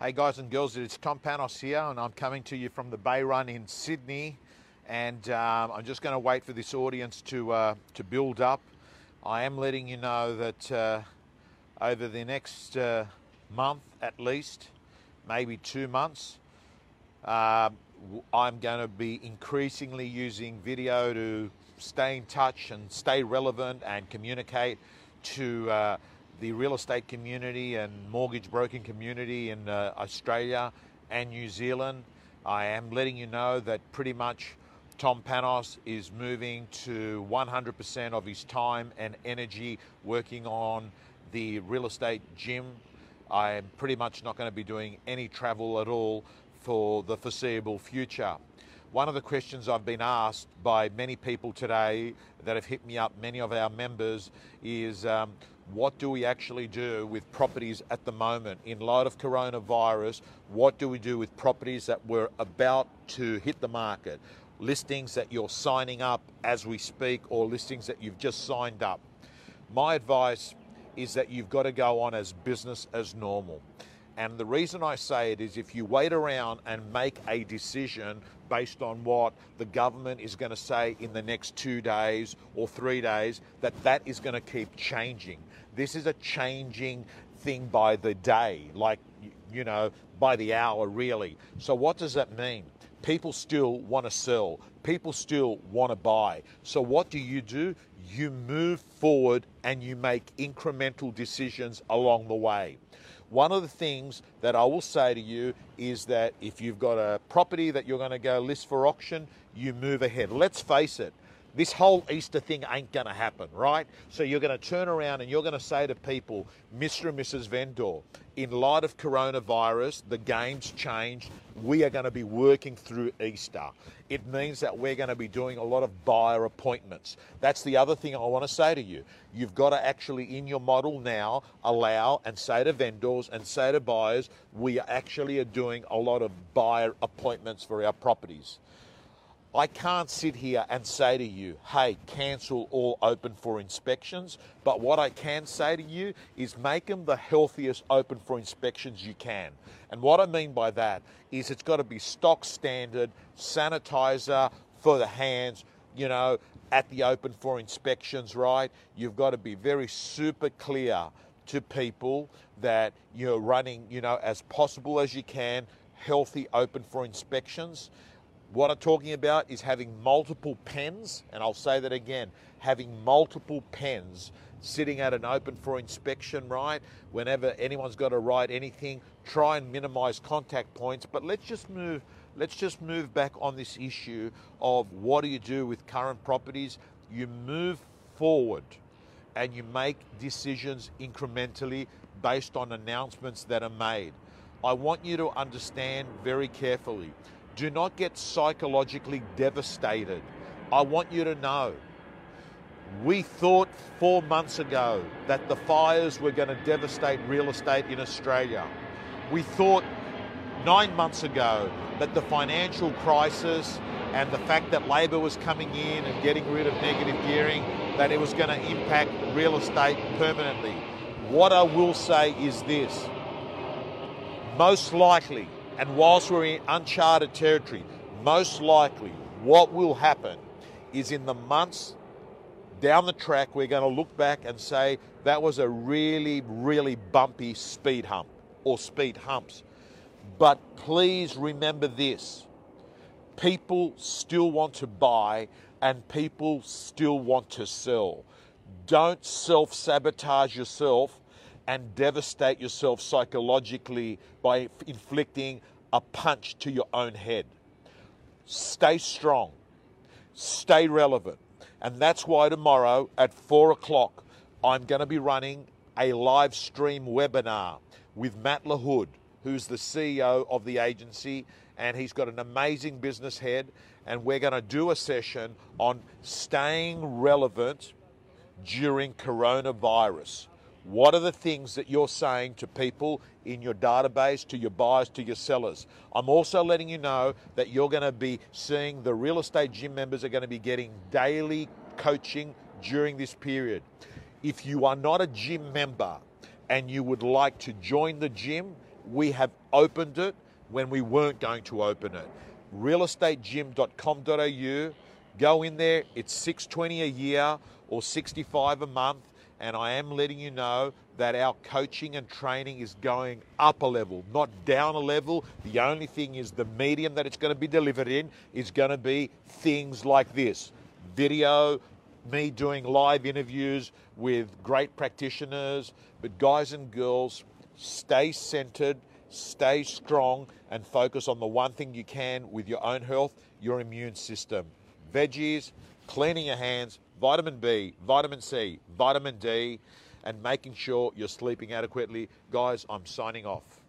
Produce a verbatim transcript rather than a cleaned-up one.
Hey guys and girls, it's Tom Panos here, and I'm coming to you from the Bay Run in Sydney. And um, I'm just going to wait for this audience to uh, to build up. I am letting you know that uh, over the next uh, month, at least, maybe two months, uh, I'm going to be increasingly using video to stay in touch and stay relevant and communicate to uh, the real estate community and mortgage broking community in uh, Australia and New Zealand. I am letting you know that pretty much Tom Panos is moving to one hundred percent of his time and energy working on the real estate gym. I am pretty much not going to be doing any travel at all for the foreseeable future. One of the questions I've been asked by many people today that have hit me up, many of our members, is um, what do we actually do with properties at the moment? In light of coronavirus, what do we do with properties that we're about to hit the market? Listings that you're signing up as we speak, or listings that you've just signed up. My advice is that you've got to go on as business as normal. And the reason I say it is if you wait around and make a decision based on what the government is going to say in the next two days or three days, that that is going to keep changing. This is a changing thing by the day, like, you know, by the hour, really. So what does that mean? People still want to sell. People still want to buy. So what do you do? You move forward and you make incremental decisions along the way. One of the things that I will say to you is that if you've got a property that you're going to go list for auction, you move ahead. Let's face it, this whole Easter thing ain't going to happen, right? So you're going to turn around and you're going to say to people, Mister and Missus Vendor, in light of coronavirus, the game's changed. We are going to be working through Easter. It means that we're going to be doing a lot of buyer appointments. That's the other thing I want to say to you. You've got to actually, in your model now, allow and say to vendors and say to buyers, we actually are doing a lot of buyer appointments for our properties. I can't sit here and say to you, hey, cancel all open for inspections. But what I can say to you is make them the healthiest open for inspections you can. And what I mean by that is it's got to be stock standard, sanitizer for the hands, you know, at the open for inspections, right? You've got to be very super clear to people that you're running, you know, as possible as you can, healthy open for inspections. What I'm talking about is having multiple pens, and I'll say that again, having multiple pens sitting at an open for inspection, right? Whenever anyone's got to write anything, try and minimize contact points. But let's just move, let's just move back on this issue of what do you do with current properties? You move forward and you make decisions incrementally based on announcements that are made. I want you to understand very carefully. Do not get psychologically devastated. I want you to know, we thought four months ago that the fires were going to devastate real estate in Australia. We thought nine months ago that the financial crisis and the fact that Labor was coming in and getting rid of negative gearing, that it was going to impact real estate permanently. What I will say is this, most likely, and whilst we're in uncharted territory, most likely what will happen is in the months down the track, we're going to look back and say that was a really, really bumpy speed hump or speed humps. But please remember this, people still want to buy and people still want to sell. Don't self-sabotage yourself and devastate yourself psychologically by inflicting a punch to your own head. Stay strong, stay relevant. And that's why tomorrow at four o'clock, I'm going to be running a live stream webinar with Matt LaHood, who's the C E O of the agency, and he's got an amazing business head. And we're going to do a session on staying relevant during coronavirus. What are the things that you're saying to people in your database, to your buyers, to your sellers? I'm also letting you know that you're going to be seeing the real estate gym members are going to be getting daily coaching during this period. If you are not a gym member and you would like to join the gym we have opened it when we weren't going to open it. real estate gym dot com dot a u. Go in there. It's six hundred twenty dollars a year or sixty-five dollars a month. And I am letting you know that our coaching and training is going up a level, not down a level. The only thing is the medium that it's going to be delivered in is going to be things like this. Video, me doing live interviews with great practitioners. But guys and girls, stay centered, stay strong, and focus on the one thing you can with your own health, your immune system. Veggies, cleaning your hands, vitamin B, vitamin C, vitamin D, and making sure you're sleeping adequately. Guys, I'm signing off.